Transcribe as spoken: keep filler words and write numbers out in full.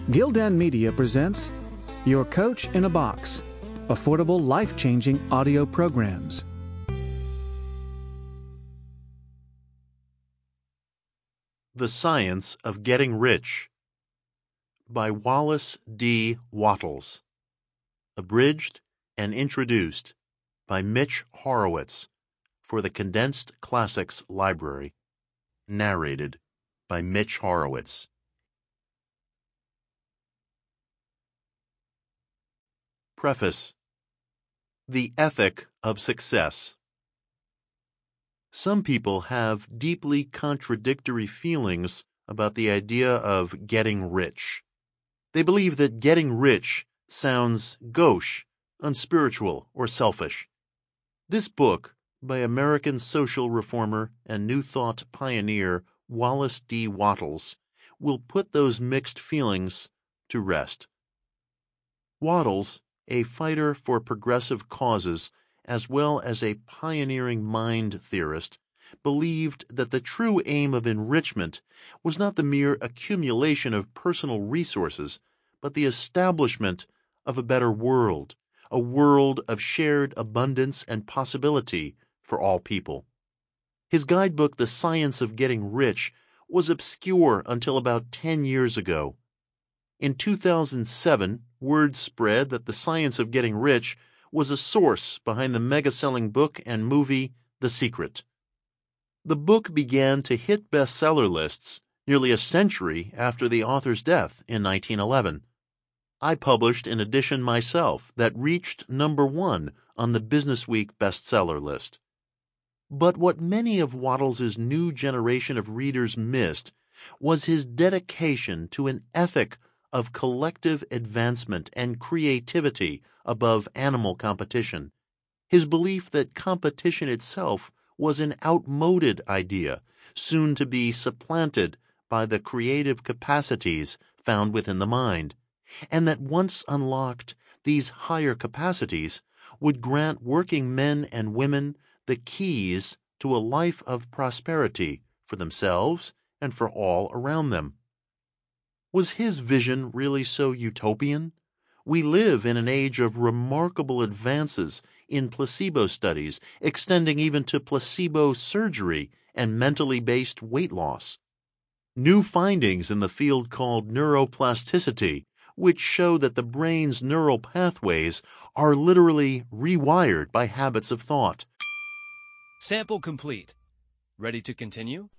Gildan Media presents Your Coach in a Box, affordable, life-changing audio programs. The Science of Getting Rich by Wallace D. Wattles. Abridged and introduced by Mitch Horowitz for the Condensed Classics Library. Narrated by Mitch Horowitz. Preface. The Ethic of Success. Some people have deeply contradictory feelings about the idea of getting rich. They believe that getting rich sounds gauche, unspiritual, or selfish. This book, by American social reformer and New Thought pioneer Wallace D. Wattles, will put those mixed feelings to rest. Wattles, a fighter for progressive causes as well as a pioneering mind theorist, believed that the true aim of enrichment was not the mere accumulation of personal resources, but the establishment of a better world, a world of shared abundance and possibility for all people. His guidebook, The Science of Getting Rich, was obscure until about ten years ago. In two thousand seven, word spread that The Science of Getting Rich was a source behind the mega-selling book and movie The Secret. The book began to hit bestseller lists nearly a century after the author's death in nineteen eleven. I published an edition myself that reached number one on the Businessweek bestseller list. But what many of Wattles's new generation of readers missed was his dedication to an ethic of collective advancement and creativity above animal competition, his belief that competition itself was an outmoded idea, soon to be supplanted by the creative capacities found within the mind, and that once unlocked, these higher capacities would grant working men and women the keys to a life of prosperity for themselves and for all around them. Was his vision really so utopian? We live in an age of remarkable advances in placebo studies, extending even to placebo surgery and mentally based weight loss. New findings in the field called neuroplasticity, which show that the brain's neural pathways are literally rewired by habits of thought. Sample complete. Ready to continue?